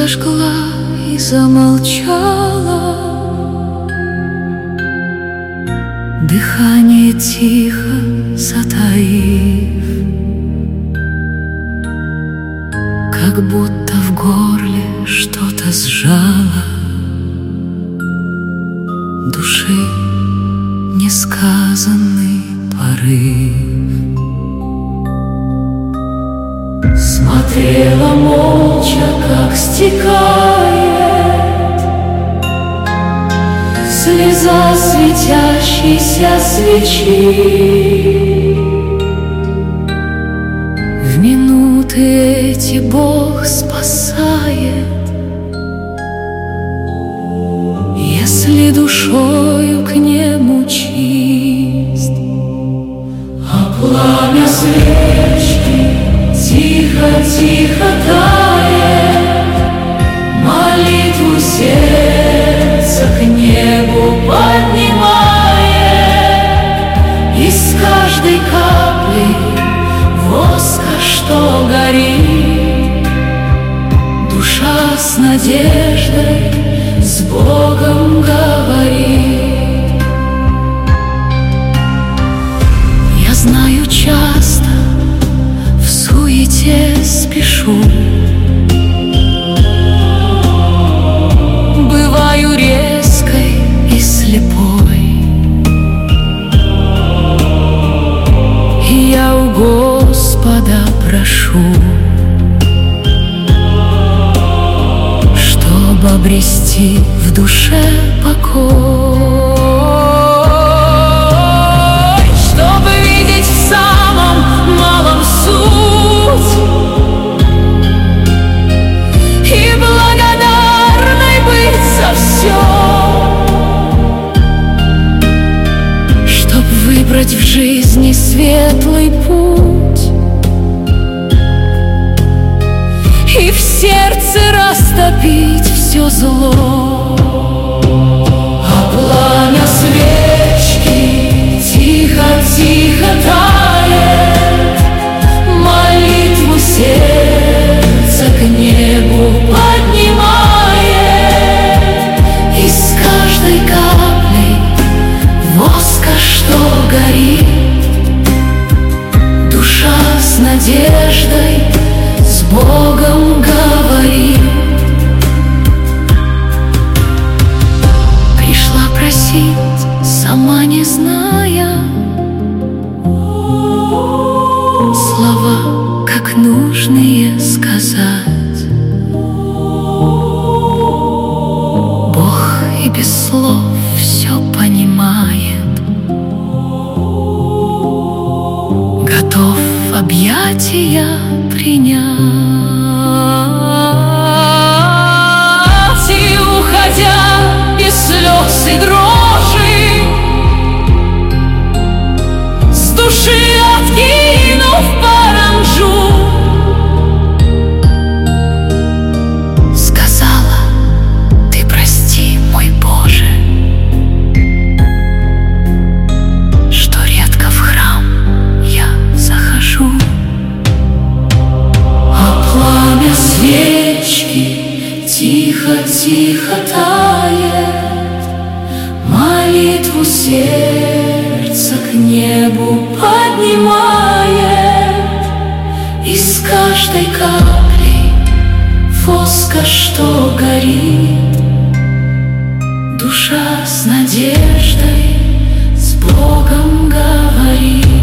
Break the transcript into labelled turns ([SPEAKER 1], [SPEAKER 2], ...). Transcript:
[SPEAKER 1] зажгла и замолчала, дыхание тихо затаив, как будто в горле что-то сжало, души несказанный порыв. Смотрела молча, как стекает слеза светящейся свечи. В минуты эти Бог спасает, если душою к нему чист. А пламя свечки тихо-тихо тает, молитву сердца к небу поднимает. Из каждой капли воска, что горит, душа с надеждой с Богом говорит. Я знаю, часто в суете спешу, бываю резкой и слепой, и я у Господа прошу, чтобы обрести в душе покой, чтобы видеть в самом малом суть и благодарной быть за все, чтоб выбрать в жизни светлый путь и в сердце растопить все зло. А пламя свечки тихо-тихо тает, молитву сердца к небу поднимает. Из каждой капли воска, что горит, душа с надеждой с Богом говорит. Пришла просить, сама не зная слова, как нужные сказать. Бог и без слов все понимает, готов объятия принять. И уходя без слез и дрожи, с души откинув паранджу, сказала: ты прости, мой Боже, что редко в храм я захожу. Пламя свечки тихо-тихо тает, молитву сердца к небу поднимает. Из каждой капли воска, что горит, душа с надеждой с Богом говорит.